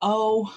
Oh,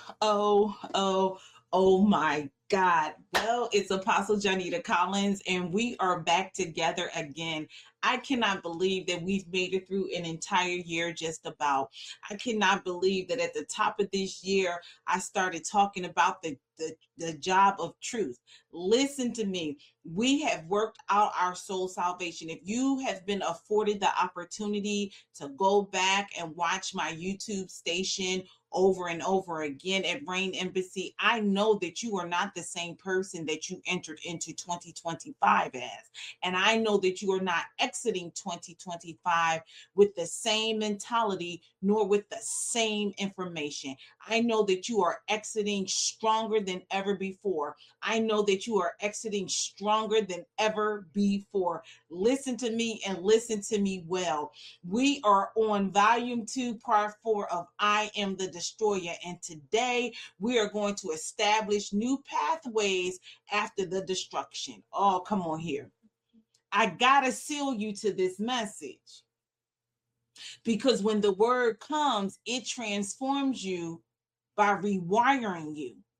oh my God. Well, it's Apostle Janita Collins, and we are back together again. I cannot believe that we've made it through an entire year just about. I cannot believe that at the top of this year, I started talking about the job of truth. Listen to me. We have worked out our soul salvation. If you have been afforded the opportunity to go back and watch my YouTube station over and over again at Rain Embassy, I know that you are not the same person that you entered into 2025 as. And I know that you are not exiting 2025 with the same mentality nor with the same information. I know that you are exiting stronger than ever before. I know that you are exiting stronger than ever before. Listen to me and listen to me well. We are on volume 2, part 4 of I Am the Destroyer. And today we are going to establish new pathways after the destruction. Oh, come on here. I got to seal you to this message because when the word comes, it transforms you by rewiring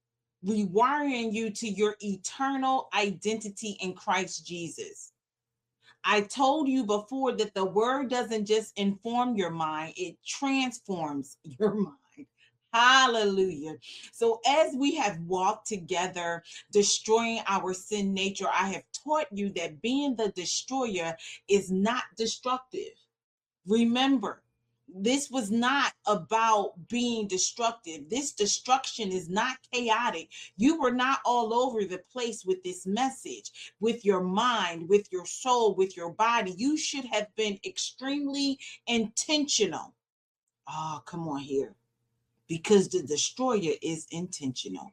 you to your eternal identity in Christ Jesus. I told you before that the word doesn't just inform your mind, it transforms your mind. Hallelujah. So, as we have walked together, destroying our sin nature, I have taught you that being the destroyer is not destructive. Remember, this was not about being destructive. This destruction is not chaotic. You were not all over the place with this message, with your mind, with your soul, with your body. You should have been extremely intentional. Oh, come on here. Because the destroyer is intentional.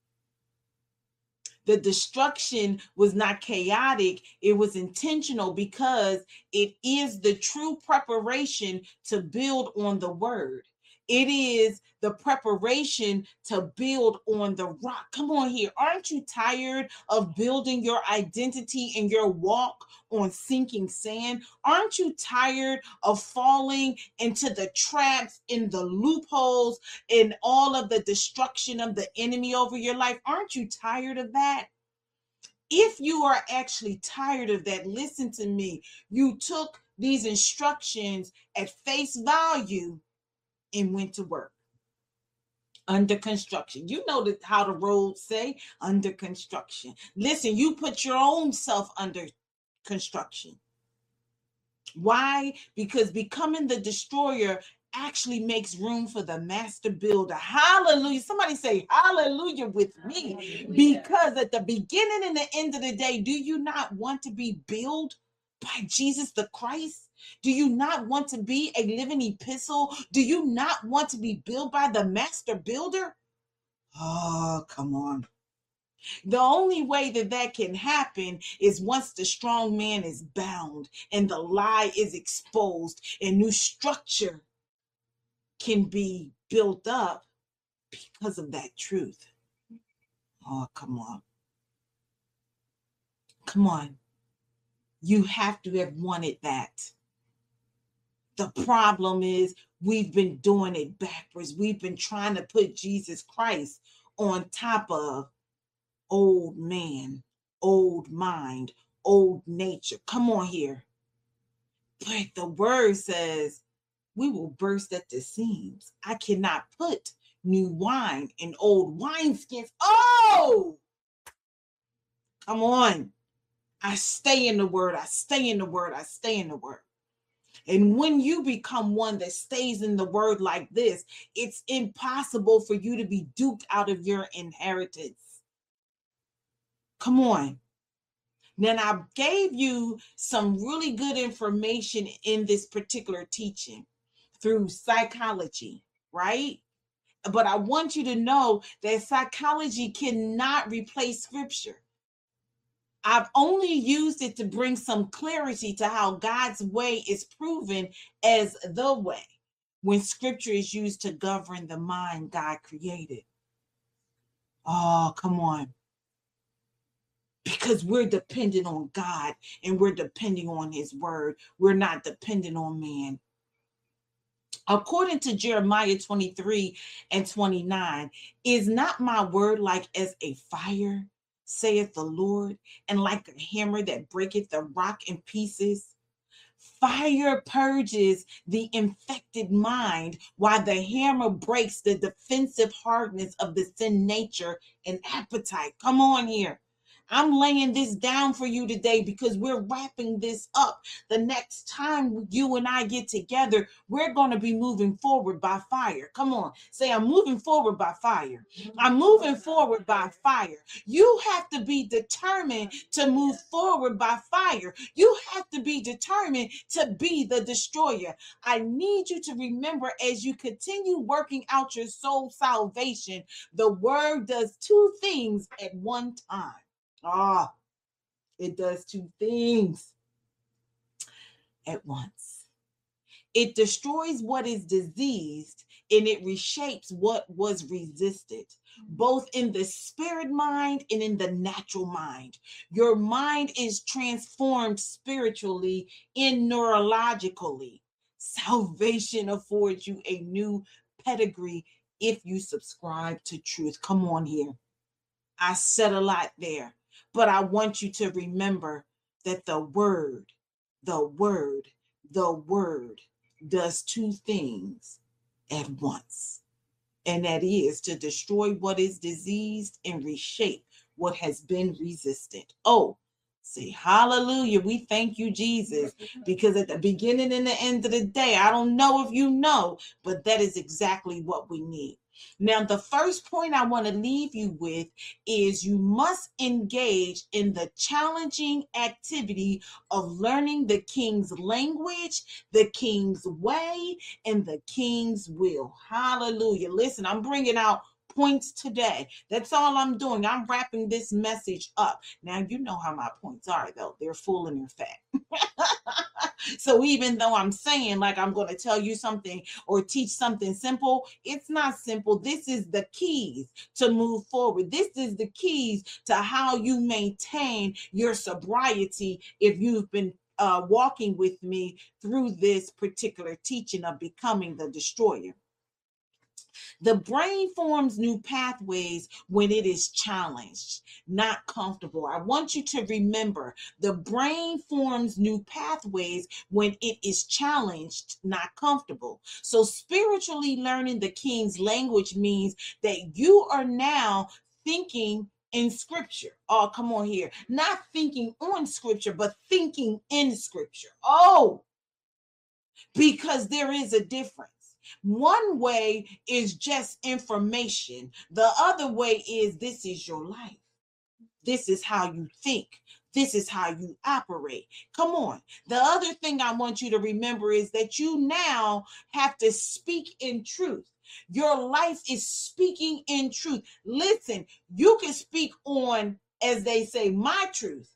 The destruction was not chaotic, it was intentional because it is the true preparation to build on the word. It is the preparation to build on the rock. Come on here. Aren't you tired of building your identity and your walk on sinking sand? Aren't you tired of falling into the traps, in the loopholes, in all of the destruction of the enemy over your life? Aren't you tired of that? If you are actually tired of that, listen to me. You took these instructions at face value and went to work. Under construction. You know how the roads say, under construction. Listen, you put your own self under construction. Why? Because becoming the destroyer actually makes room for the master builder. Hallelujah. Somebody say hallelujah with me. Hallelujah. Because at the beginning and the end of the day, do you not want to be built by Jesus the Christ? Do you not want to be a living epistle? Do you not want to be built by the master builder? Oh, come on. The only way that that can happen is once the strong man is bound and the lie is exposed and new structure can be built up because of that truth. Oh, come on. Come on. You have to have wanted that. The problem is we've been doing it backwards. We've been trying to put Jesus Christ on top of old man, old mind, old nature. Come on here. But the word says we will burst at the seams. I cannot put new wine in old wineskins. Oh, come on. I stay in the word. I stay in the word. I stay in the word. And when you become one that stays in the word like this, it's impossible for you to be duped out of your inheritance. Come on. Then I gave you some really good information in this particular teaching through psychology, right? But I want you to know that psychology cannot replace scripture. I've only used it to bring some clarity to how God's way is proven as the way when scripture is used to govern the mind God created. Oh, come on. Because we're dependent on God and we're depending on his word. We're not dependent on man. According to Jeremiah 23 and 29, is not my word like as a fire, saith the Lord, and like a hammer that breaketh the rock in pieces? Fire purges the infected mind, while the hammer breaks the defensive hardness of the sin nature and appetite. Come on here. I'm laying this down for you today because we're wrapping this up. The next time you and I get together, we're going to be moving forward by fire. Come on, say, I'm moving forward by fire. I'm moving forward by fire. You have to be determined to move forward by fire. You have to be determined to be the destroyer. I need you to remember, as you continue working out your soul salvation, the word does two things at one time. It does two things at once. It destroys what is diseased and it reshapes what was resisted, both in the spirit mind and in the natural mind. Your mind is transformed spiritually and neurologically. Salvation affords you a new pedigree if you subscribe to truth. Come on here. I said a lot there, but I want you to remember that the word does two things at once. And that is to destroy what is diseased and reshape what has been resisted. Oh, say hallelujah. We thank you, Jesus, because at the beginning and the end of the day, I don't know if you know, but that is exactly what we need. Now, the first point I want to leave you with is you must engage in the challenging activity of learning the King's language, the King's way, and the King's will. Hallelujah. Listen, I'm bringing out points today. That's all I'm doing. I'm wrapping this message up. Now, you know how my points are, though. They're full and they're fat. So even though I'm saying like I'm going to tell you something or teach something simple, it's not simple. This is the keys to move forward. This is the keys to how you maintain your sobriety if you've been walking with me through this particular teaching of becoming the destroyer. The brain forms new pathways when it is challenged, not comfortable. I want you to remember the brain forms new pathways when it is challenged, not comfortable. So, spiritually learning the King's language means that you are now thinking in scripture. Oh, come on here. Not thinking on scripture, but thinking in scripture. Oh, because there is a difference. One way is just information. The other way is this is your life. This is how you think. This is how you operate. Come on. The other thing I want you to remember is that you now have to speak in truth. Your life is speaking in truth. Listen, you can speak on, as they say, my truth,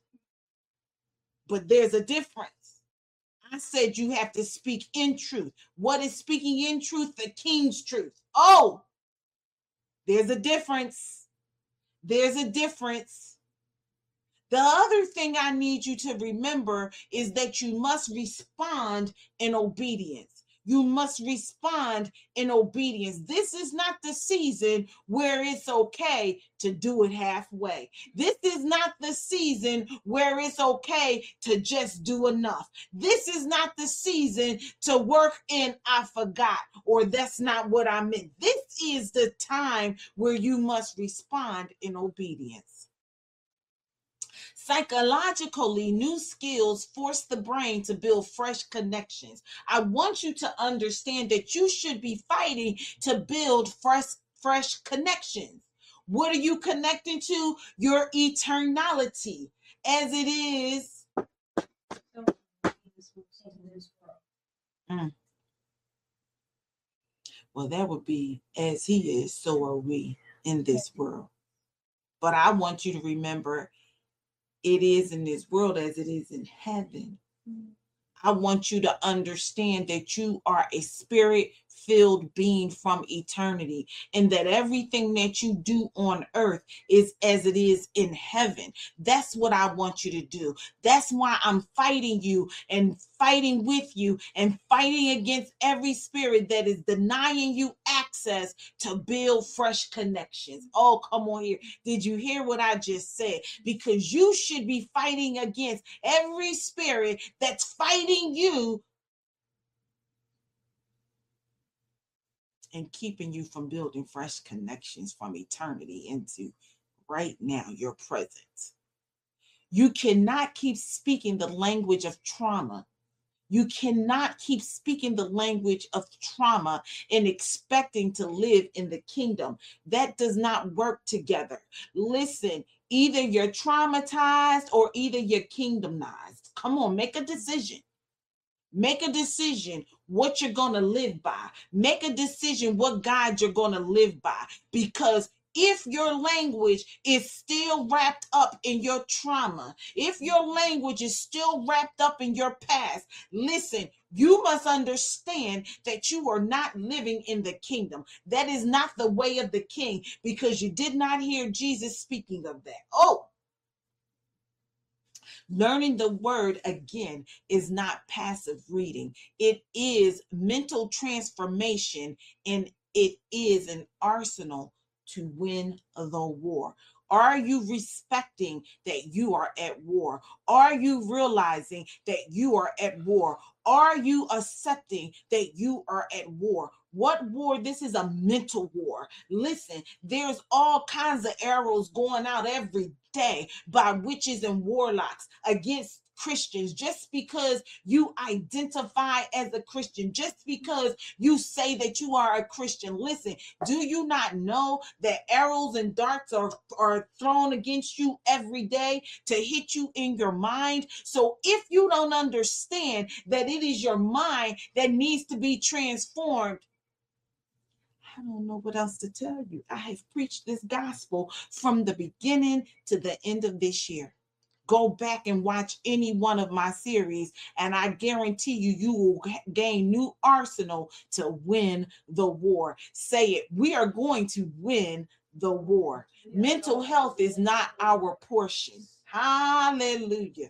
but there's a difference. I said you have to speak in truth. What is speaking in truth? The King's truth. Oh, there's a difference. There's a difference. The other thing I need you to remember is that you must respond in obedience. You must respond in obedience. This is not the season where it's okay to do it halfway. This is not the season where it's okay to just do enough. This is not the season to work in I forgot or that's not what I meant. This is the time where you must respond in obedience. Psychologically, new skills force the brain to build fresh connections. I want you to understand that you should be fighting to build fresh connections. What are you connecting to? Your eternality, as it is. Well, that would be as he is, so are we in this world. But I want you to remember it is in this world as it is in heaven. I want you to understand that you are a spirit-filled being from eternity, and that everything that you do on earth is as it is in heaven. That's what I want you to do. That's why I'm fighting you and fighting with you and fighting against every spirit that is denying you access to build fresh connections. Oh, come on here. Did you hear what I just said? Because you should be fighting against every spirit that's fighting you and keeping you from building fresh connections from eternity into right now, your present. You cannot keep speaking the language of trauma. You cannot keep speaking the language of trauma and expecting to live in the kingdom. That does not work together. Listen, either you're traumatized or either you're kingdomized. Come on, make a decision. Make a decision what you're going to live by. Make a decision what God you're going to live by. Because if your language is still wrapped up in your trauma, if your language is still wrapped up in your past, listen, you must understand that you are not living in the kingdom. That is not the way of the king, because you did not hear Jesus speaking of that. Oh, learning the word again is not passive reading. It is mental transformation, and it is an arsenal to win the war. Are you respecting that you are at war? Are you realizing that you are at war? Are you accepting that you are at war? What war? This is a mental war. Listen, there's all kinds of arrows going out every day by witches and warlocks against Christians. Just because you identify as a Christian, just because you say that you are a Christian, listen, do you not know that arrows and darts are thrown against you every day to hit you in your mind? So if you don't understand that it is your mind that needs to be transformed, I don't know what else to tell you. I have preached this gospel from the beginning to the end of this year. Go back and watch any one of my series, and I guarantee you, you will gain new arsenal to win the war. Say it. We are going to win the war. Mental health is not our portion. Hallelujah.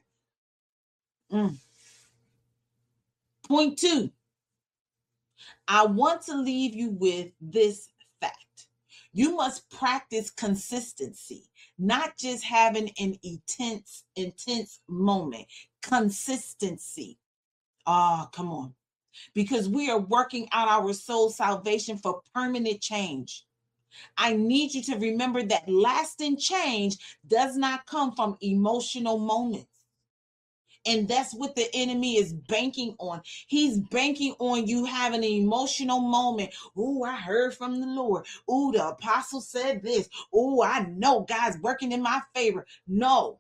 Point 2. I want to leave you with this fact. You must practice consistency, not just having an intense moment. Consistency. Ah, come on. Because we are working out our soul salvation for permanent change. I need you to remember that lasting change does not come from emotional moments. And that's what the enemy is banking on. He's banking on you having an emotional moment. Oh, I heard from the Lord. Oh, the apostle said this. Oh, I know God's working in my favor. No.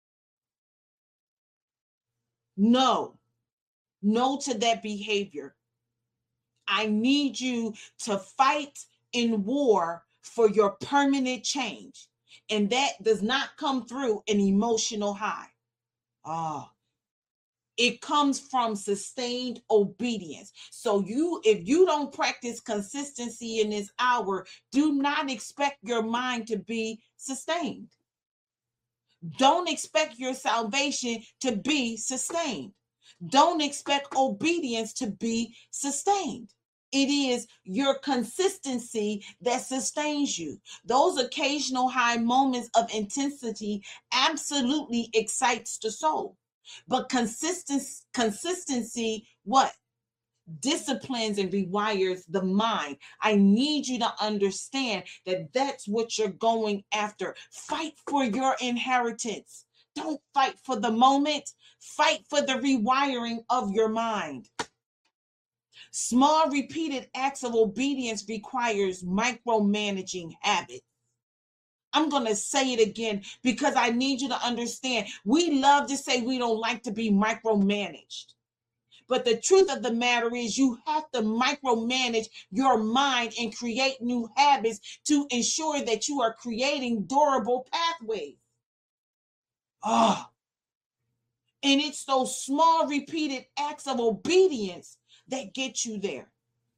No to that behavior. I need you to fight in war for your permanent change. And that does not come through an emotional high. Oh, it comes from sustained obedience. So if you don't practice consistency in this hour, do not expect your mind to be sustained. Don't expect your salvation to be sustained. Don't expect obedience to be sustained. It is your consistency that sustains you. Those occasional high moments of intensity absolutely excites the soul. But consistency, what? Disciplines and rewires the mind. I need you to understand that that's what you're going after. Fight for your inheritance. Don't fight for the moment. Fight for the rewiring of your mind. Small repeated acts of obedience requires micromanaging habits. I'm going to say it again because I need you to understand. We love to say we don't like to be micromanaged. But the truth of the matter is you have to micromanage your mind and create new habits to ensure that you are creating durable pathways. Oh, And it's those small repeated acts of obedience that get you there.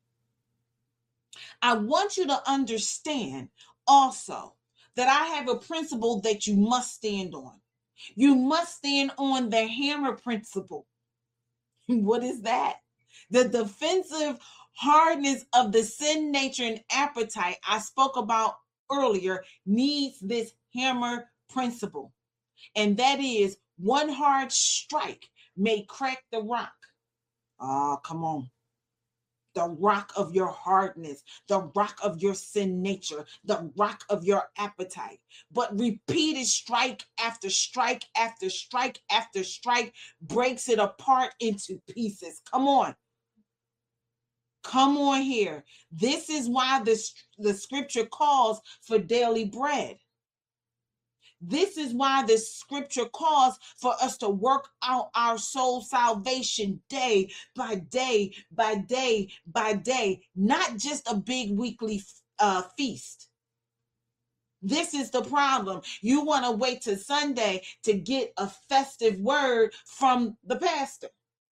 I want you to understand also that I have a principle that you must stand on. You must stand on the hammer principle. What is that? The defensive hardness of the sin nature and appetite I spoke about earlier needs this hammer principle. And that is, one hard strike may crack the rock. Come on. The rock of your hardness, the rock of your sin nature, the rock of your appetite. But repeated strike after strike after strike after strike breaks it apart into pieces. Come on. Come on here. This is why the scripture calls for daily bread. This is why the scripture calls for us to work out our soul salvation day by day by day by day, not just a big weekly feast. This is the problem. You want to wait till Sunday to get a festive word from the pastor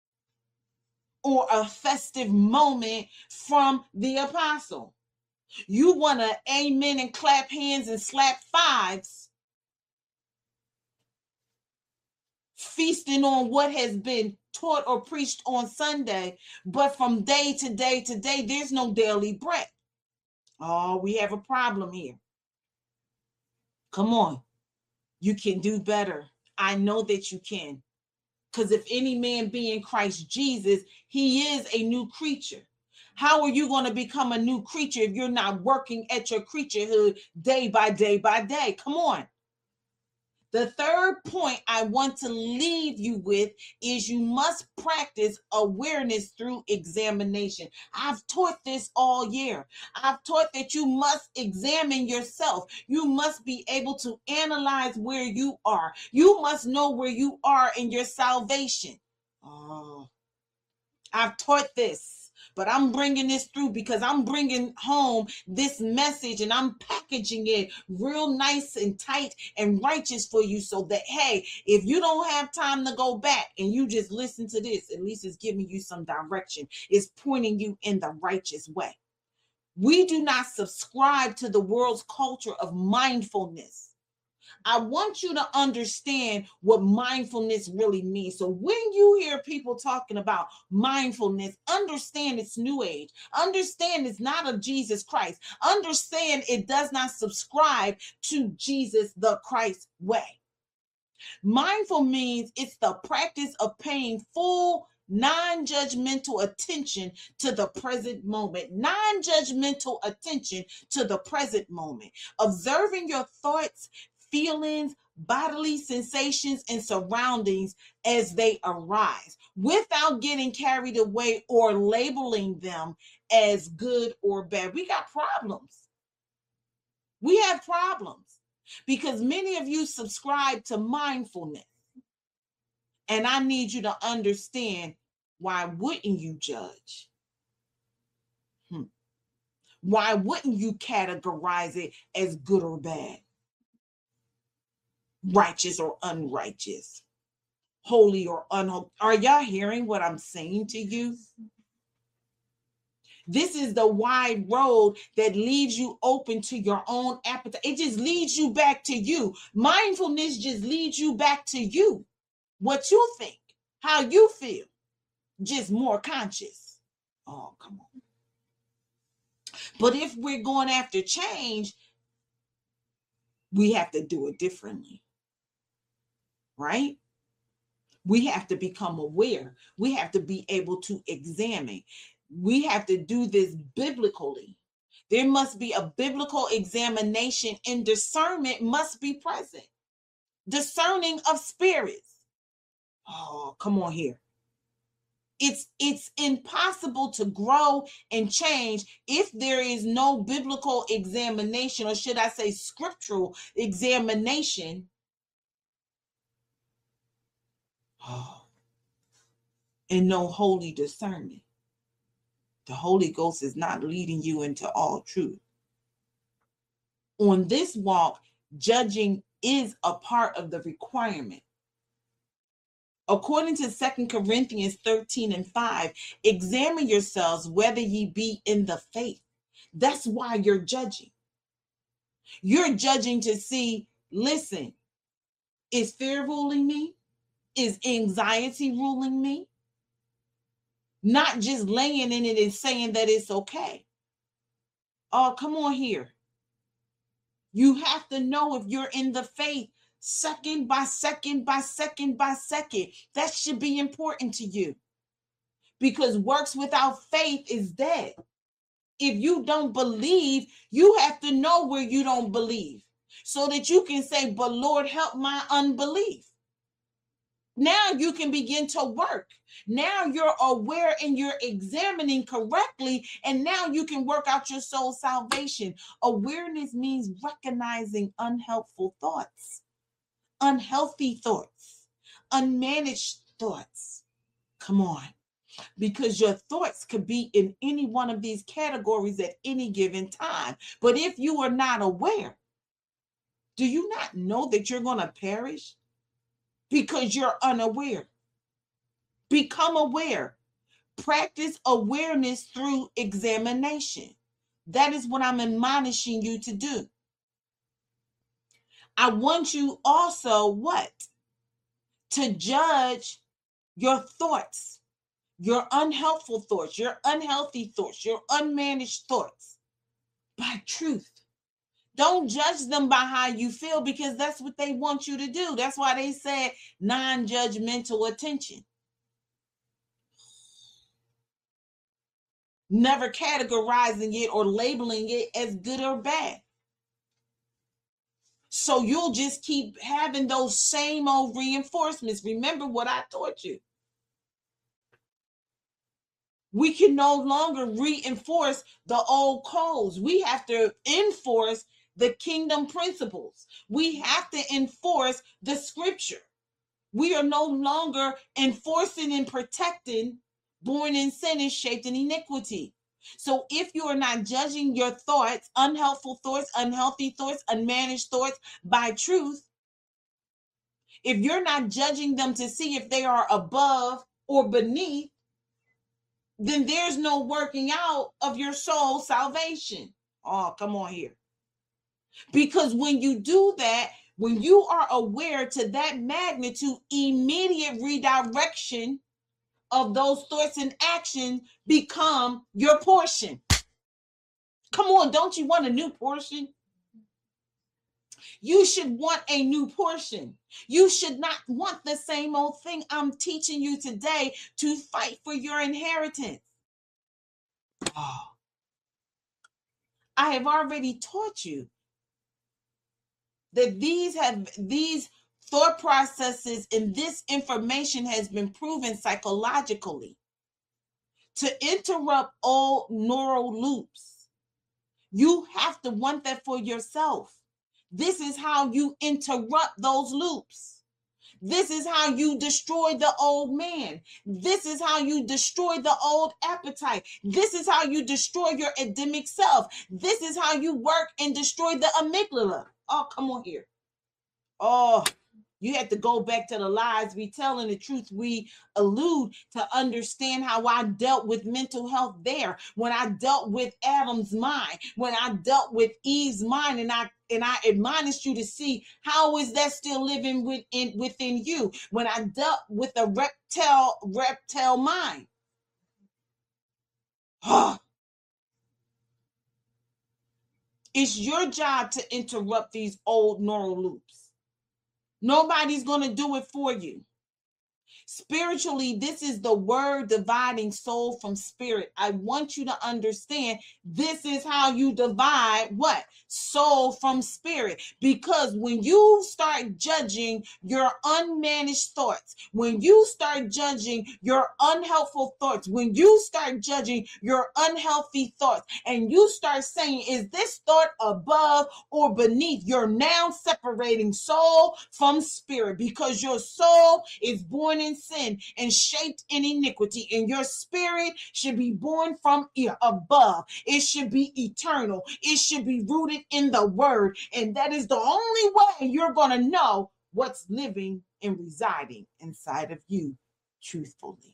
or a festive moment from the apostle. You want to amen and clap hands and slap fives, feasting on what has been taught or preached on Sunday, but from day to day to day, there's no daily bread. Oh, we have a problem here. Come on. You can do better. I know that you can. Because if any man be in Christ Jesus, he is a new creature. How are you going to become a new creature if you're not working at your creaturehood day by day by day? Come on. The third point I want to leave you with is you must practice awareness through examination. I've taught this all year. I've taught that you must examine yourself. You must be able to analyze where you are. You must know where you are in your salvation. Oh, I've taught this. But I'm bringing this through because I'm bringing home this message and I'm packaging it real nice and tight and righteous for you so that, hey, if you don't have time to go back and you just listen to this, at least it's giving you some direction. It's pointing you in the righteous way. We do not subscribe to the world's culture of mindfulness. I want you to understand what mindfulness really means. So when you hear people talking about mindfulness, understand it's new age. Understand it's not of Jesus Christ. Understand it does not subscribe to Jesus the Christ way. Mindful means it's the practice of paying full non-judgmental attention to the present moment. Non-judgmental attention to the present moment. Observing your thoughts, feelings, bodily sensations, and surroundings as they arise without getting carried away or labeling them as good or bad. We got problems. We have problems because many of you subscribe to mindfulness. And I need you to understand, why wouldn't you judge? Why wouldn't you categorize it as good or bad? Righteous or unrighteous, holy or unholy. Are y'all hearing what I'm saying to you? This is the wide road that leaves you open to your own appetite. It just leads you back to you. Mindfulness just leads you back to you. What you think, how you feel, just more conscious. Oh, come on. But if we're going after change, we have to do it differently. Right? We have to become aware. We have to be able to examine. We have to do this biblically. There must be a biblical examination, and discernment must be present. Discerning of spirits. Oh, come on here. It's impossible to grow and change if there is no biblical examination, or should I say scriptural examination. And no holy discernment. The Holy Ghost is not leading you into all truth. On this walk, judging is a part of the requirement. According to 2 Corinthians 13:5, examine yourselves whether ye be in the faith. That's why you're judging. You're judging to see, listen, is fear ruling me? Is anxiety ruling me? Not just laying in it and saying that it's okay. Oh, come on here. You have to know if you're in the faith second by second by second by second. That should be important to you, because works without faith is dead. If you don't believe, you have to know where you don't believe so that you can say, but Lord, help my unbelief. Now you can begin to work. Now you're aware and you're examining correctly, and now you can work out your soul salvation. Awareness means recognizing unhelpful thoughts, unhealthy thoughts, unmanaged thoughts. Come on. Because your thoughts could be in any one of these categories at any given time. But if you are not aware, do you not know that you're going to perish? Because you're unaware. Become aware. Practice awareness through examination. That is what I'm admonishing you to do. I want you also what? To judge your thoughts, your unhelpful thoughts, your unhealthy thoughts, your unmanaged thoughts by truth. Don't judge them by how you feel, because that's what they want you to do. That's why they said non-judgmental attention. Never categorizing it or labeling it as good or bad. So you'll just keep having those same old reinforcements. Remember what I taught you. We can no longer reinforce the old codes. We have to enforce the kingdom principles. We have to enforce the scripture. We are no longer enforcing and protecting born in sin and shaped in iniquity. So if you are not judging your thoughts, unhelpful thoughts, unhealthy thoughts, unmanaged thoughts by truth, if you're not judging them to see if they are above or beneath, then there's no working out of your soul salvation. Oh, come on here. Because when you do that, when you are aware to that magnitude, immediate redirection of those thoughts and actions become your portion. Come on, don't you want a new portion? You should want a new portion. You should not want the same old thing. I'm teaching you today to fight for your inheritance. Oh, I have already taught you that these thought processes and this information has been proven psychologically to interrupt old neural loops. You have to want that for yourself. This is how you interrupt those loops. This is how you destroy the old man. This is how you destroy the old appetite. This is how you destroy your Adamic self. This is how you work and destroy the amygdala. Oh, come on here. Oh, you have to go back to the lies we tell and the truth we allude to understand how I dealt with mental health there. When I dealt with Adam's mind, when I dealt with Eve's mind, and I admonished you to see how is that still living within you. When I dealt with a reptile mind. Oh. It's your job to interrupt these old neural loops. Nobody's going to do it for you. Spiritually, this is the word dividing soul from spirit. I want you to understand this is how you divide what? Soul from spirit. Because when you start judging your unmanaged thoughts, when you start judging your unhelpful thoughts, when you start judging your unhealthy thoughts, and you start saying, is this thought above or beneath? You're now separating soul from spirit, because your soul is born in sin and shaped in iniquity, and your spirit should be born from above. It should be eternal. It should be rooted in the word, and that is the only way you're going to know what's living and residing inside of you truthfully.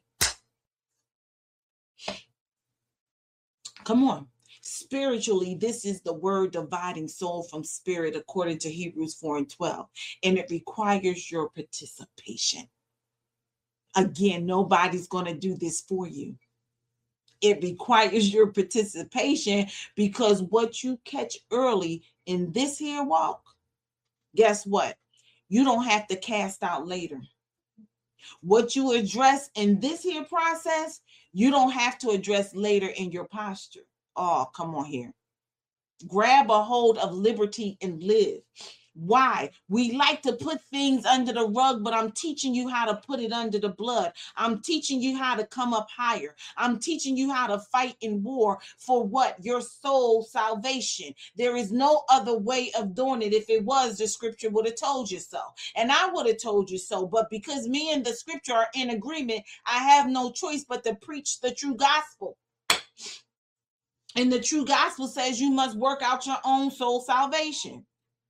Come on. Spiritually, this is the word dividing soul from spirit according to Hebrews 4:12. And it requires your participation. Again, nobody's going to do this for you. It requires your participation, because what you catch early in this here walk, guess what? You don't have to cast out later. What you address in this here process, you don't have to address later in your posture. Oh, come on here. Grab a hold of liberty and live. Why? We like to put things under the rug, but I'm teaching you how to put it under the blood. I'm teaching you how to come up higher. I'm teaching you how to fight in war for what? Your soul salvation. There is no other way of doing it. If it was, the scripture would have told you so. And I would have told you so. But because me and the scripture are in agreement, I have no choice but to preach the true gospel. And the true gospel says you must work out your own soul salvation.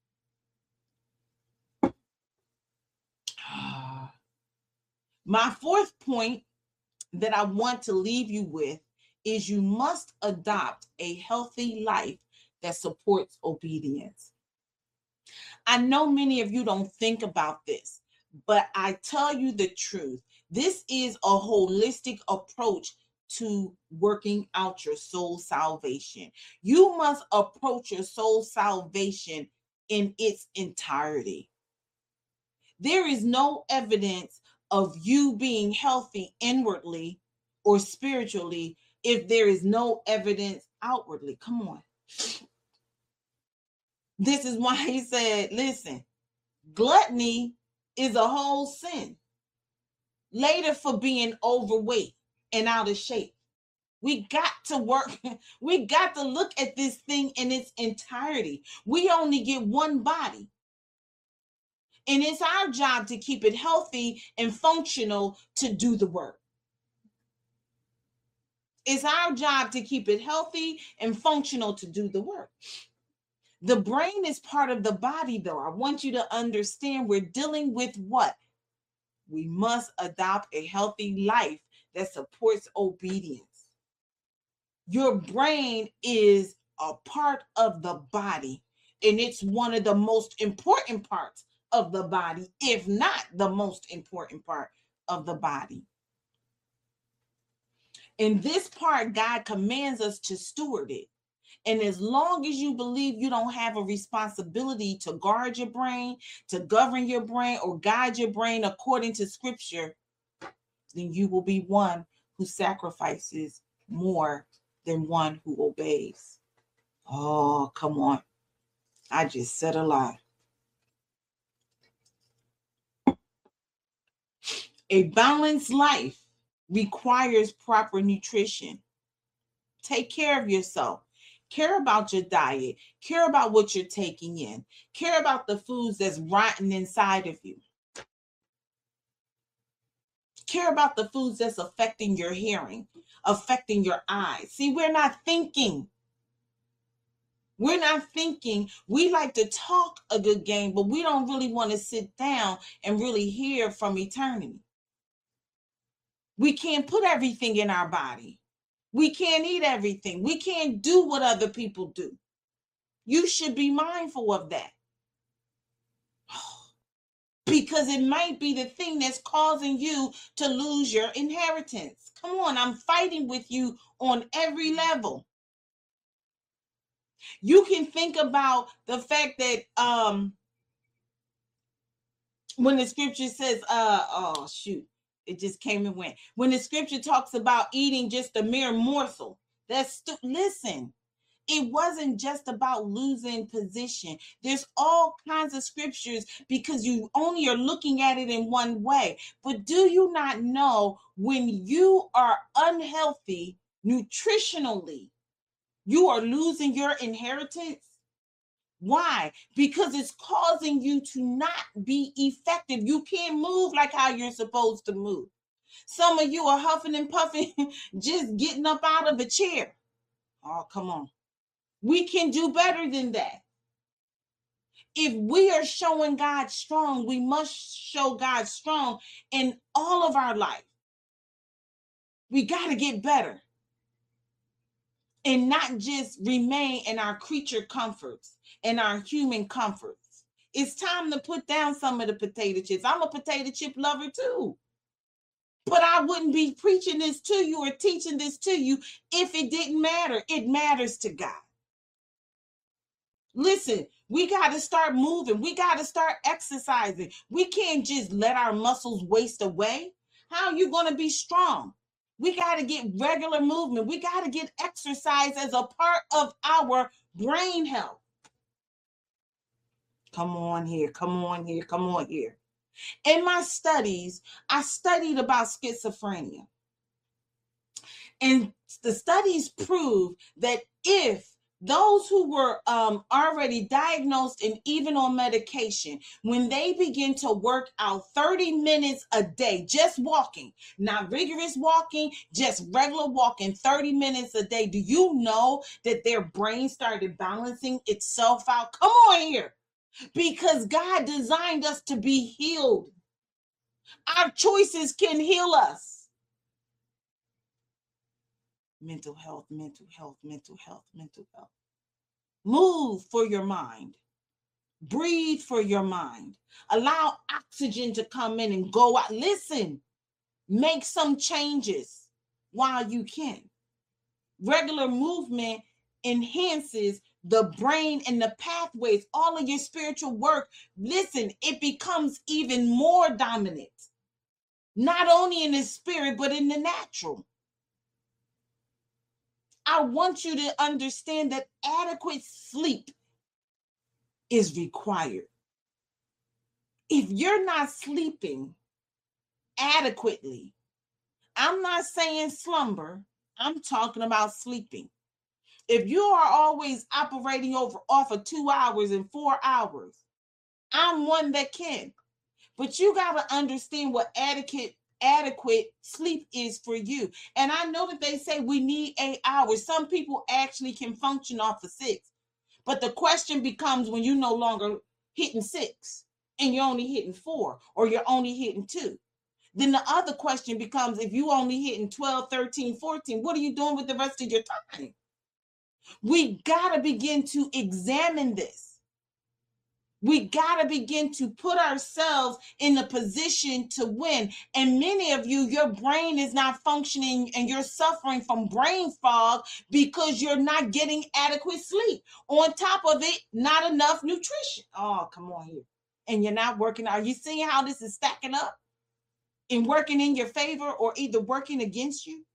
My fourth point that I want to leave you with is you must adopt a healthy life that supports obedience. I know many of you don't think about this, but I tell you the truth. This is a holistic approach to working out your soul salvation. You must approach your soul salvation in its entirety. There is no evidence of you being healthy inwardly or spiritually if there is no evidence outwardly. Come on. This is why he said, listen, gluttony is a whole sin. Later for being overweight and out of shape. We got to work. We got to look at this thing in its entirety. We only get one body. And it's our job to keep it healthy and functional to do the work. It's our job to keep it healthy and functional to do the work. The brain is part of the body, though. I want you to understand we're dealing with what? We must adopt a healthy life that supports obedience. Your brain is a part of the body, and it's one of the most important parts of the body, if not the most important part of the body. In this part, God commands us to steward it. And as long as you believe you don't have a responsibility to guard your brain, to govern your brain, or guide your brain according to scripture, then you will be one who sacrifices more than one who obeys. Oh, come on. I just said a lot. A balanced life requires proper nutrition. Take care of yourself. Care about your diet. Care about what you're taking in. Care about the foods that's rotting inside of you. Care about the foods that's affecting your hearing, affecting your eyes. See, we're not thinking. We're not thinking. We like to talk a good game, but we don't really want to sit down and really hear from eternity. We can't put everything in our body. We can't eat everything. We can't do what other people do. You should be mindful of that. Because it might be the thing that's causing you to lose your inheritance. Come on, I'm fighting with you on every level. You can think about the fact that when the scripture says, oh shoot, it just came and went. When the scripture talks about eating just a mere morsel, listen, it wasn't just about losing position. There's all kinds of scriptures because you only are looking at it in one way. But do you not know when you are unhealthy nutritionally, you are losing your inheritance? Why? Because it's causing you to not be effective. You can't move like how you're supposed to move. Some of you are huffing and puffing, just getting up out of a chair. Oh, come on. We can do better than that. If we are showing God strong, we must show God strong in all of our life. We got to get better and not just remain in our creature comforts and our human comforts. It's time to put down some of the potato chips. I'm a potato chip lover too. But I wouldn't be preaching this to you or teaching this to you if it didn't matter. It matters to God. Listen, we got to start moving. We got to start exercising. We can't just let our muscles waste away. How are you going to be strong? We got to get regular movement. We got to get exercise as a part of our brain health. Come on here. Come on here. Come on here. In my studies, I studied about schizophrenia. And the studies prove that if those who were already diagnosed and even on medication, when they begin to work out 30 minutes a day, just walking, not rigorous walking, just regular walking, 30 minutes a day, do you know that their brain started balancing itself out? Come on here. Because God designed us to be healed. Our choices can heal us. Mental health, mental health, mental health, mental health. Move for your mind. Breathe for your mind. Allow oxygen to come in and go out. Listen, make some changes while you can. Regular movement enhances the brain and the pathways, all of your spiritual work. Listen, it becomes even more dominant, not only in the spirit, but in the natural. I want you to understand that adequate sleep is required. If you're not sleeping adequately, I'm not saying slumber, I'm talking about sleeping. If you are always operating off of 2 hours and 4 hours, I'm one that can. But you got to understand what adequate sleep is for you. And I know that they say we need 8 hours. Some people actually can function off of 6. But the question becomes when you're no longer hitting 6 and you're only hitting 4 or you're only hitting 2. Then the other question becomes if you only hitting 12, 13, 14, what are you doing with the rest of your time? We got to begin to examine this. We got to begin to put ourselves in a position to win. And many of you, your brain is not functioning and you're suffering from brain fog because you're not getting adequate sleep. On top of it, not enough nutrition. Oh, come on here. And you're not working. Are you seeing how this is stacking up and working in your favor or either working against you?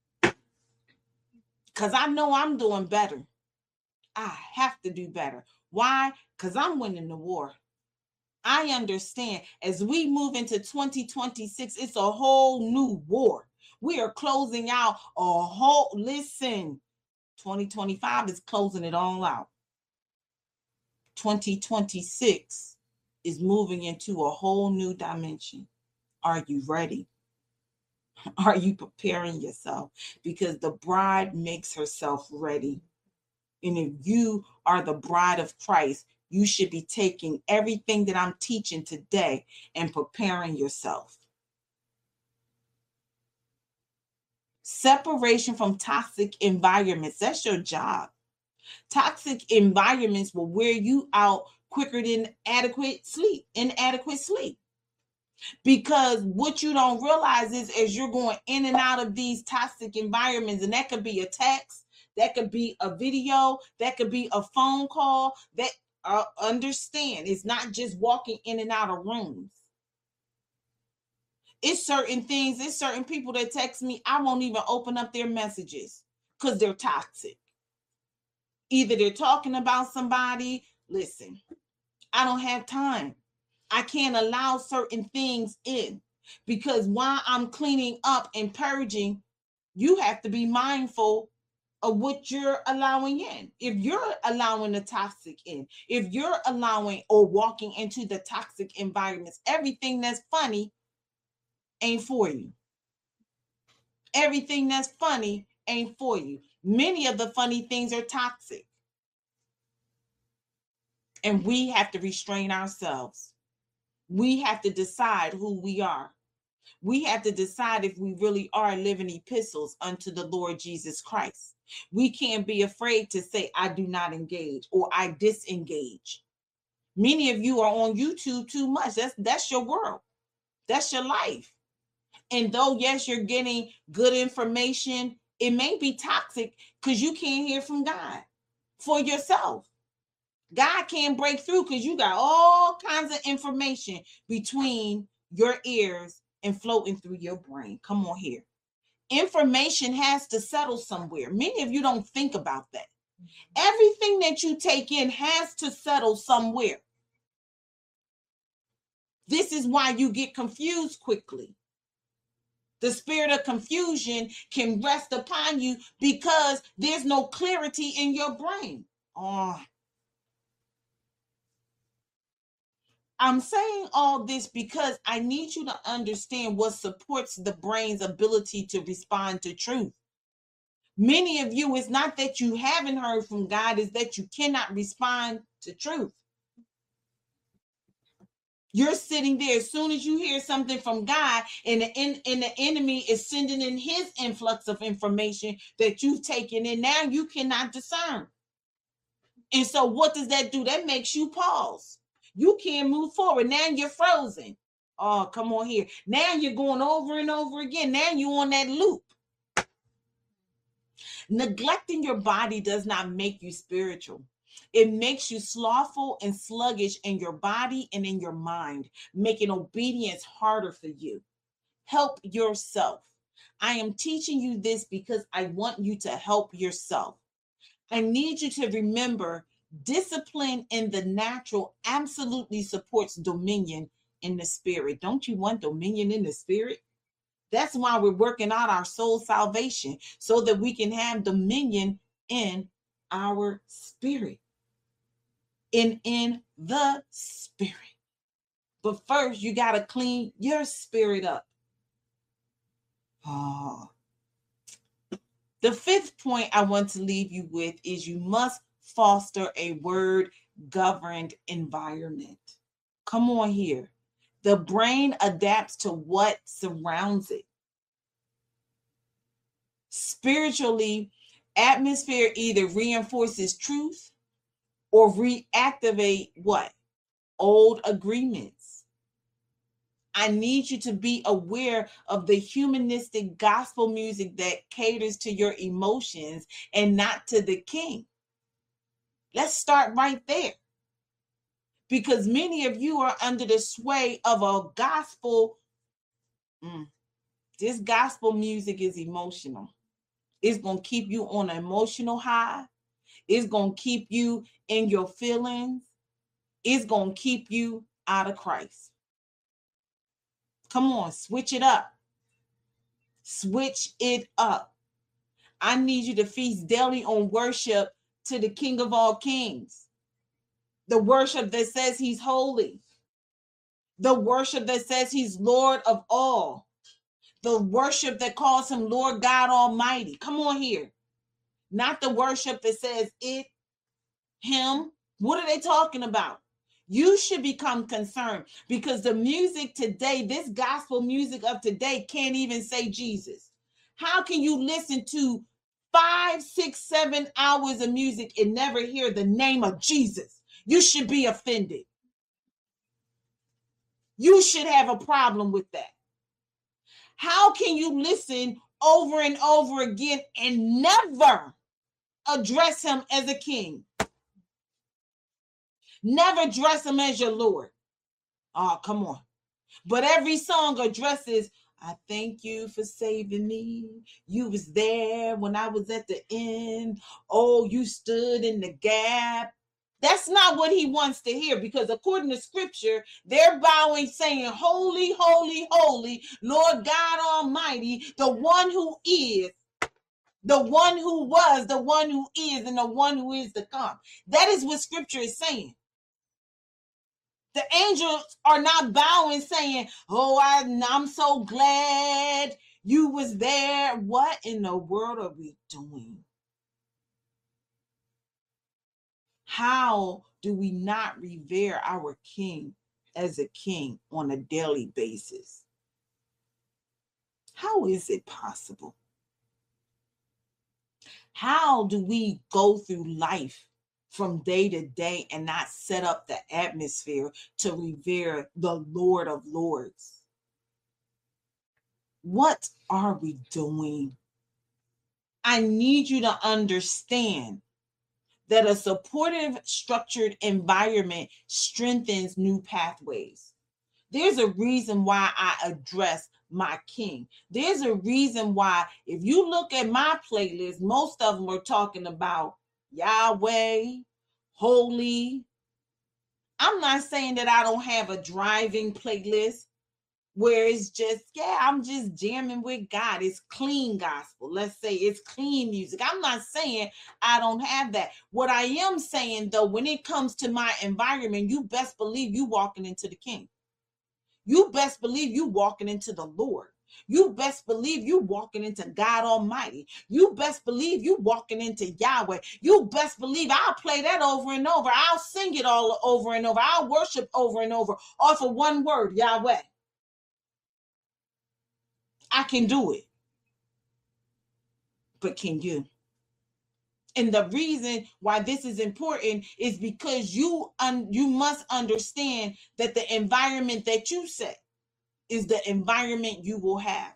Because I know I'm doing better. I have to do better. Why? Because I'm winning the war. I understand as we move into 2026, it's a whole new war. We are closing out a whole, listen, 2025 is closing it all out. 2026 is moving into a whole new dimension. Are you ready? Are you preparing yourself? Because the bride makes herself ready. And if you are the bride of Christ, you should be taking everything that I'm teaching today and preparing yourself. Separation from toxic environments. That's your job. Toxic environments will wear you out quicker than inadequate sleep. Because what you don't realize is as you're going in and out of these toxic environments, and that could be a text, that could be a video, that could be a phone call, that understand it's not just walking in and out of rooms. It's certain things, it's certain people that text me, I won't even open up their messages because they're toxic. Either they're talking about somebody, listen, I don't have time. I can't allow certain things in because while I'm cleaning up and purging, you have to be mindful of what you're allowing in. If you're allowing the toxic in, if you're allowing or walking into the toxic environments, everything that's funny ain't for you. Everything that's funny ain't for you. Many of the funny things are toxic. And we have to restrain ourselves. We have to decide who we are. We have to decide if we really are living epistles unto the Lord Jesus Christ. We can't be afraid to say, I do not engage or I disengage. Many of you are on YouTube too much. That's your world. That's your life. And though, yes, you're getting good information, it may be toxic because you can't hear from God for yourself. God can't break through because you got all kinds of information between your ears and floating through your brain. Come on here. Information has to settle somewhere. Many of you don't think about that. Everything that you take in has to settle somewhere. This is why you get confused quickly. The spirit of confusion can rest upon you because there's no clarity in your brain. Oh, I'm saying all this because I need you to understand what supports the brain's ability to respond to truth. Many of you, it's not that you haven't heard from God, it's that you cannot respond to truth. You're sitting there as soon as you hear something from God, and the enemy is sending in his influx of information that you've taken in. Now you cannot discern. And so what does that do? That makes you pause. You can't move forward. Now you're frozen. Oh, come on here. Now you're going over and over again. Now you're on that loop. Neglecting your body does not make you spiritual. It makes you slothful and sluggish in your body and in your mind, making obedience harder for you. Help yourself. I am teaching you this because I want you to help yourself. I need you to remember discipline in the natural absolutely supports dominion in the spirit. Don't you want dominion in the spirit? That's why we're working out our soul salvation so that we can have dominion in our spirit. In the spirit. But first, you got to clean your spirit up. Oh. The fifth point I want to leave you with is you must foster a word-governed environment. Come on here. The brain adapts to what surrounds it. Spiritually, atmosphere either reinforces truth or reactivate what? Old agreements. I need you to be aware of the humanistic gospel music that caters to your emotions and not to the king. Let's start right there. Because many of you are under the sway of a gospel. This gospel music is emotional. It's going to keep you on an emotional high. It's going to keep you in your feelings. It's going to keep you out of Christ. Come on, switch it up. Switch it up. I need you to feast daily on worship to the King of all kings. The worship that says he's holy. The worship that says he's Lord of all. The worship that calls him Lord God Almighty. Come on here. Not the worship that says it, him. What are they talking about? You should become concerned because the music today, this gospel music of today, can't even say Jesus. How can you listen to 5, 6, 7 hours of music and never hear the name of Jesus? You should be offended. You should have a problem with that. How can you listen over and over again and never address him as a king? Never address him as your Lord. Oh, come on. But every song addresses, I thank you for saving me. You was there when I was at the end. Oh, you stood in the gap. That's not what he wants to hear because according to scripture, they're bowing saying, holy, holy, holy, Lord God Almighty, the one who is, the one who was, the one who is, and the one who is to come. That is what scripture is saying. The angels are not bowing saying, oh, I'm so glad you was there. What in the world are we doing? How do we not revere our King as a king on a daily basis? How is it possible? How do we go through life from day to day and not set up the atmosphere to revere the Lord of Lords? What are we doing? I need you to understand that a supportive, structured environment strengthens new pathways. There's a reason why I address my King. There's a reason why, if you look at my playlist, most of them are talking about Yahweh, holy. I'm not saying that I don't have a driving playlist where it's just, yeah, I'm just jamming with God. It's clean gospel. Let's say it's clean music. I'm not saying I don't have that. What I am saying, though, when it comes to my environment, you best believe you walking into the King. You best believe you walking into the Lord. You best believe you walking into God Almighty. You best believe you walking into Yahweh. You best believe I'll play that over and over. I'll sing it all over and over. I'll worship over and over off of one word, Yahweh. I can do it. But can you? And the reason why this is important is because you must understand that the environment that you set is the environment you will have.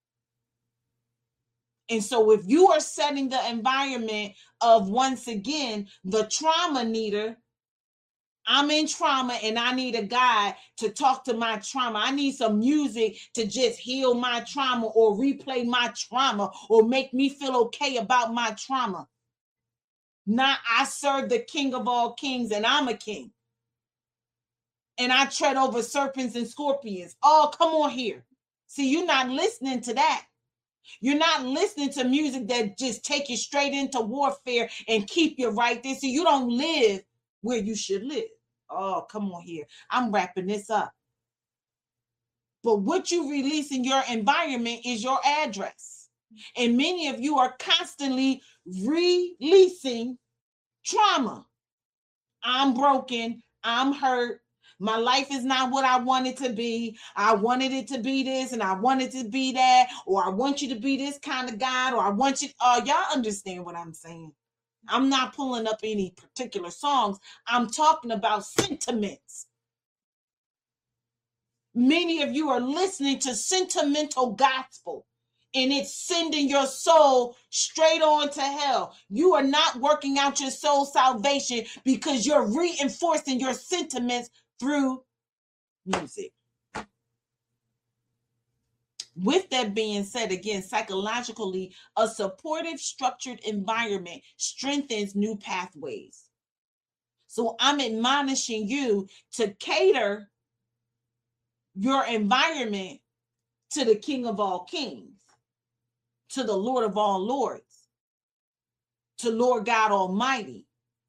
And so if you are setting the environment of, once again, the trauma needer, I'm in trauma and I need a guy to talk to my trauma. I need some music to just heal my trauma or replay my trauma or make me feel okay about my trauma. Not I serve the King of all kings and I'm a king. And I tread over serpents and scorpions. Oh, come on here. See, you're not listening to that. You're not listening to music that just take you straight into warfare and keep you right there. So you don't live where you should live. Oh, come on here. I'm wrapping this up. But what you release in your environment is your address. And many of you are constantly releasing trauma. I'm broken. I'm hurt. My life is not what I want it to be. I wanted it to be this and I wanted to be that, or I want you to be this kind of God, or I want you, y'all understand what I'm saying. I'm not pulling up any particular songs. I'm talking about sentiments. Many of you are listening to sentimental gospel and it's sending your soul straight on to hell. You are not working out your soul salvation because you're reinforcing your sentiments through music. With that being said, again, psychologically, a supportive, structured environment strengthens new pathways. So I'm admonishing you to cater your environment to the King of all kings, to the Lord of all lords, to Lord God Almighty.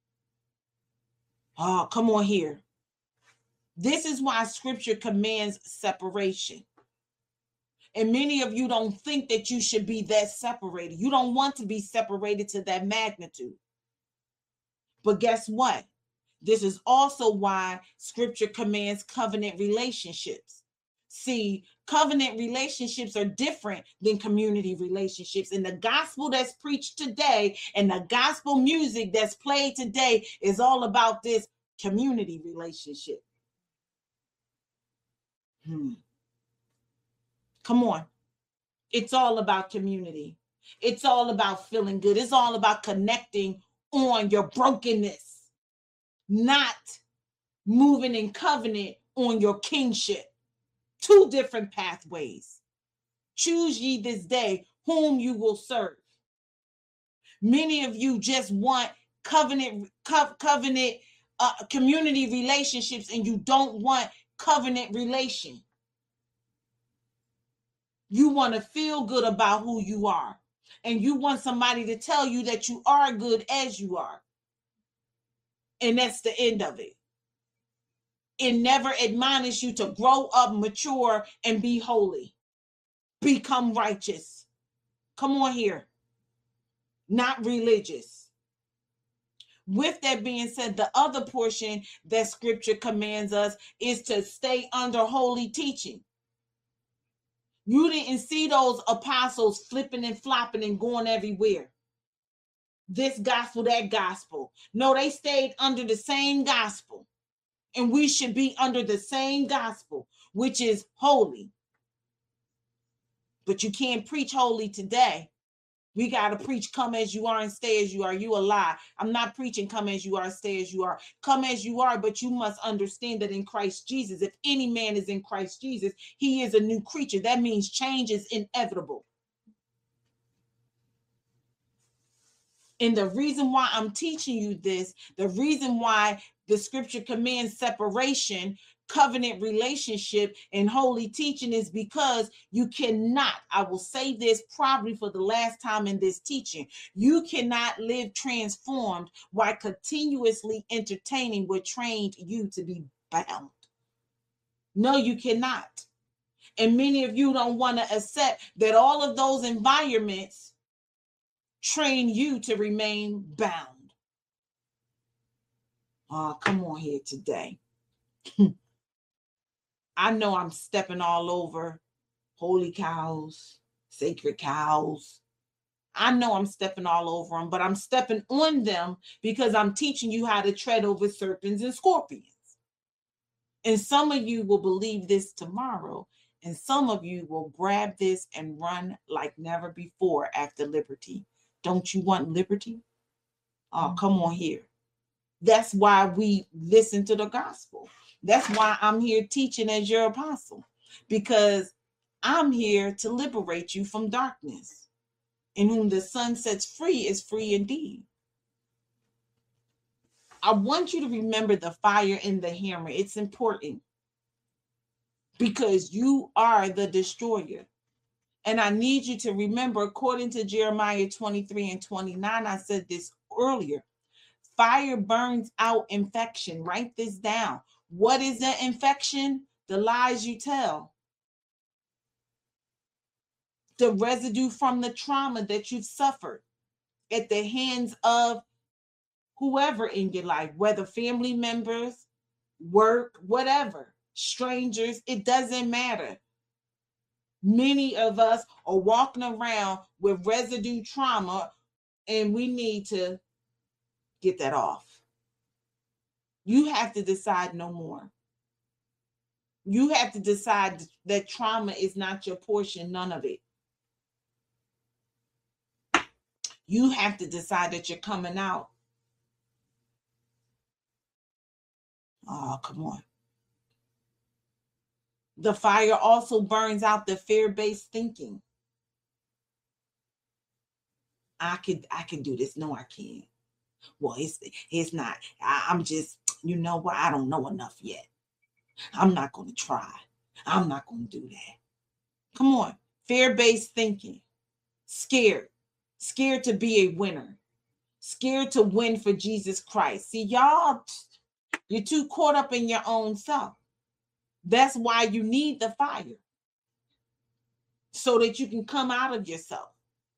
Oh, come on here. This is why scripture commands separation. And many of you don't think that you should be that separated. You don't want to be separated to that magnitude. But guess what? This is also why scripture commands covenant relationships. See, covenant relationships are different than community relationships. And the gospel that's preached today and the gospel music that's played today is all about this community relationship. Come on. It's all about community. It's all about feeling good. It's all about connecting on your brokenness, not moving in covenant on your kingship. Two different pathways. Choose ye this day whom you will serve. Many of you just want covenant community relationships and you don't want covenant relation. You want to feel good about who you are. And you want somebody to tell you that you are good as you are. And that's the end of it. It never admonishes you to grow up, mature, and be holy. Become righteous. Come on here. Not religious. With that being said, the other portion that scripture commands us is to stay under holy teaching. You didn't see those apostles flipping and flopping and going everywhere. This gospel, that gospel. No, they stayed under the same gospel. And we should be under the same gospel, which is holy. But you can't preach holy today. We got to preach come as you are and stay as you are. You a lie. I'm not preaching come as you are, stay as you are. Come as you are, but you must understand that in Christ Jesus, if any man is in Christ Jesus, he is a new creature. That means change is inevitable. And the reason why I'm teaching you this, the reason why the scripture commands separation, covenant relationship, and holy teaching is because you cannot, I will say this probably for the last time in this teaching, you cannot live transformed while continuously entertaining what trained you to be bound. No, you cannot. And many of you don't want to accept that all of those environments train you to remain bound. Oh, come on here today. I know I'm stepping all over holy cows, sacred cows. I know I'm stepping all over them, but I'm stepping on them because I'm teaching you how to tread over serpents and scorpions. And some of you will believe this tomorrow, and some of you will grab this and run like never before after liberty. Don't you want liberty? Oh, come on here. That's why we listen to the gospel. That's why I'm here teaching as your apostle, because I'm here to liberate you from darkness. In whom the Son sets free is free indeed. I want you to remember the fire and the hammer. It's important because you are the destroyer. And I need you to remember, according to Jeremiah 23 and 29, I said this earlier, fire burns out infection. Write this down. What is that infection? The lies you tell. The residue from the trauma that you've suffered at the hands of whoever in your life, whether family members, work, whatever, strangers, it doesn't matter. Many of us are walking around with residue trauma, and we need to get that off. You have to decide no more. You have to decide that trauma is not your portion, none of it. You have to decide that you're coming out. Oh, come on. The fire also burns out the fear-based thinking. I can do this. No, I can't. Well, it's not. I'm just, you know what? I don't know enough yet. I'm not going to try. I'm not going to do that. Come on. Fear-based thinking. Scared to be a winner. Scared to win for Jesus Christ. See, y'all, you're too caught up in your own self. That's why you need the fire. So that you can come out of yourself.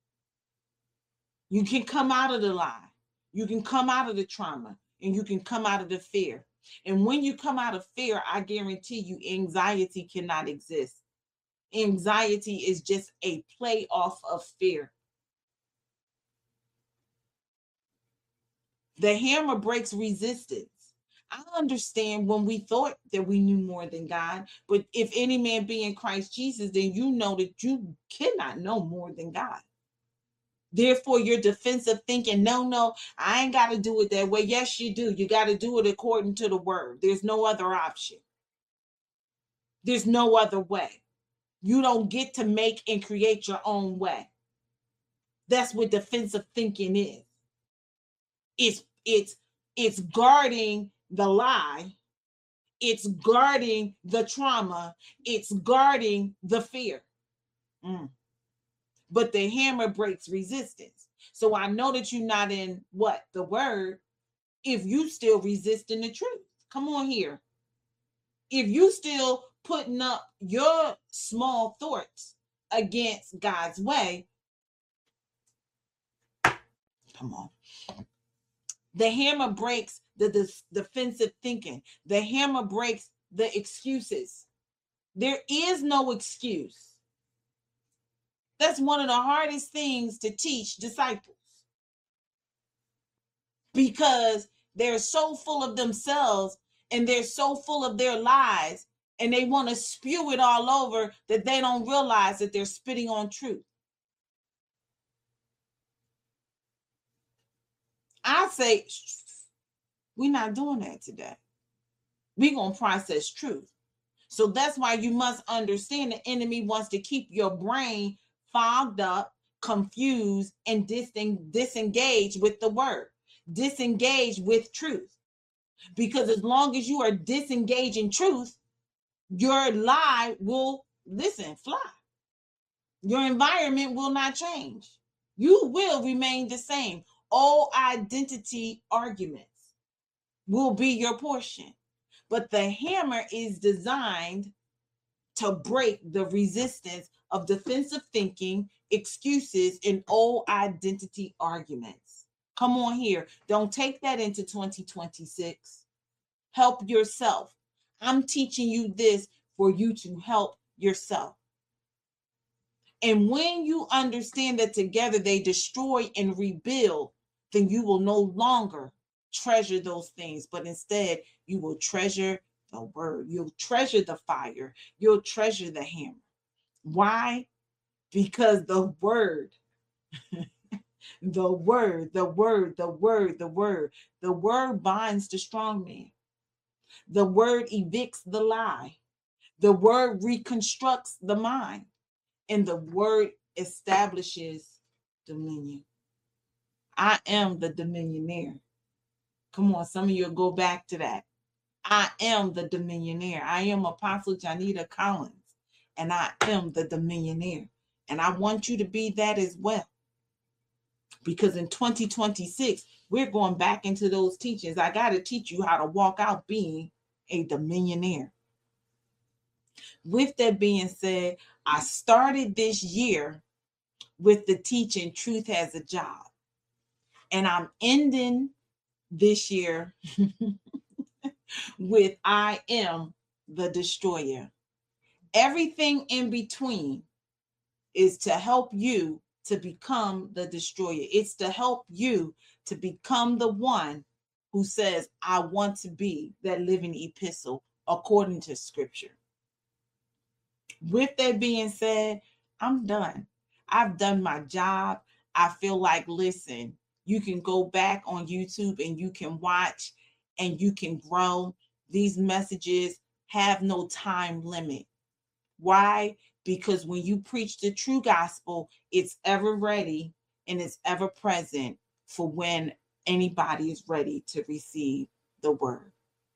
You can come out of the lie. You can come out of the trauma. And you can come out of the fear. And when you come out of fear, I guarantee you anxiety cannot exist. Anxiety is just a play off of fear. The hammer breaks resistance. I understand when we thought that we knew more than God, but if any man be in Christ Jesus, then you know that you cannot know more than God. Therefore, your defensive thinking, no, I ain't got to do it that way. Yes, you do. You got to do it according to the word. There's no other option. There's no other way. You don't get to make and create your own way. That's what defensive thinking is. It's guarding the lie. It's guarding the trauma. It's guarding the fear. But the hammer breaks resistance. So I know that you're not in what? The word. If you still resisting the truth. Come on here. If you still putting up your small thoughts against God's way. Come on. The hammer breaks the defensive thinking. The hammer breaks the excuses. There is no excuse. That's one of the hardest things to teach disciples, because they're so full of themselves and they're so full of their lies, and they want to spew it all over that they don't realize that they're spitting on truth. I say, we're not doing that today. We're going to process truth. So that's why you must understand the enemy wants to keep your brain fogged up, confused, and disengaged with the word, disengaged with truth. Because as long as you are disengaged in truth, your lie will, fly. Your environment will not change. You will remain the same. All identity arguments will be your portion. But the hammer is designed to break the resistance of defensive thinking, excuses, and old identity arguments. Come on here. Don't take that into 2026. Help yourself. I'm teaching you this for you to help yourself. And when you understand that together they destroy and rebuild, then you will no longer treasure those things, but instead you will treasure the word. You'll treasure the fire. You'll treasure the hammer. Why? Because the word, the word binds the strong man. The word evicts the lie. The word reconstructs the mind. And the word establishes dominion. I am the dominionaire. Come on, some of you will go back to that. I am the dominionaire. I am Apostle Janita Collins, and I am the dominionaire. And I want you to be that as well. Because in 2026, we're going back into those teachings. I got to teach you how to walk out being a dominionaire. With that being said, I started this year with the teaching Truth Has a Job. And I'm ending this year with I Am the Destroyer. Everything in between is to help you to become the destroyer. It's to help you to become the one who says, I want to be that living epistle according to scripture. With that being said, I'm done. I've done my job. I feel like, listen, you can go back on YouTube and you can watch and you can grow. These messages have no time limit. Why? Because when you preach the true gospel, it's ever ready and it's ever present for when anybody is ready to receive the word.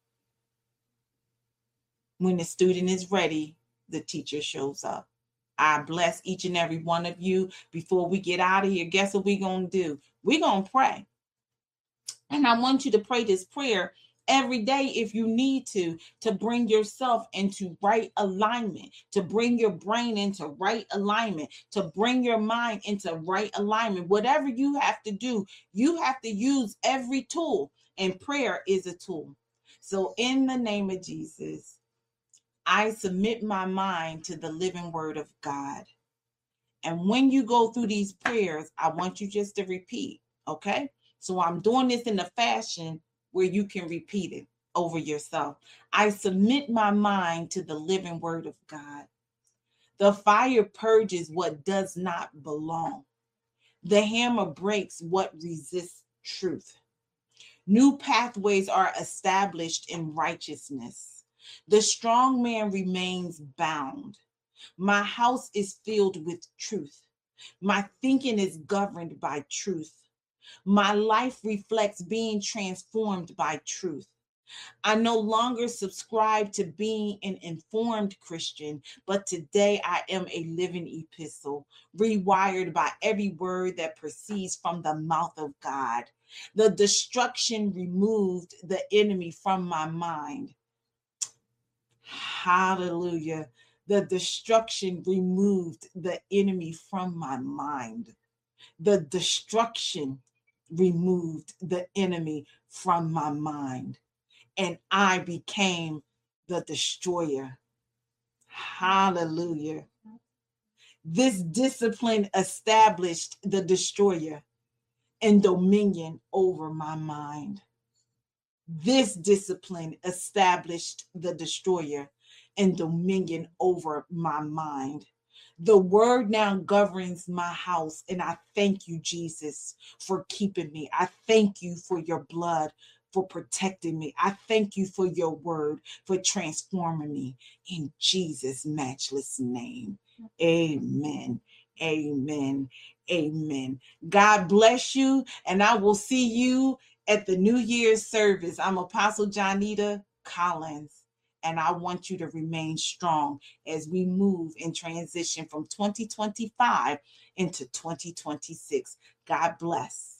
When the student is ready, the teacher shows up. I bless each and every one of you. Before we get out of here, guess what we're going to do? We're going to pray. And I want you to pray this prayer every day if you need to bring yourself into right alignment, to bring your brain into right alignment, to bring your mind into right alignment. Whatever you have to do, you have to use every tool, and prayer is a tool. So in the name of Jesus, I submit my mind to the living word of God. And when you go through these prayers, I want you just to repeat, okay? So I'm doing this in a fashion where you can repeat it over yourself. I submit my mind to the living word of God. The fire purges what does not belong. The hammer breaks what resists truth. New pathways are established in righteousness. The strong man remains bound. My house is filled with truth. My thinking is governed by truth. My life reflects being transformed by truth. I no longer subscribe to being an informed Christian, but today I am a living epistle, rewired by every word that proceeds from the mouth of God. The destruction removed the enemy from my mind. Hallelujah. The destruction removed the enemy from my mind. The destruction removed the enemy from my mind, and I became the destroyer. Hallelujah. This discipline established the destroyer and dominion over my mind. This discipline established the destroyer and dominion over my mind. The word now governs my house, and I thank you, Jesus, for keeping me. I thank you for your blood, for protecting me. I thank you for your word, for transforming me in Jesus' matchless name. Amen. Amen. Amen. God bless you, and I will see you at the New Year's service. I'm Apostle Johnita Collins, and I want you to remain strong as we move and transition from 2025 into 2026. God bless.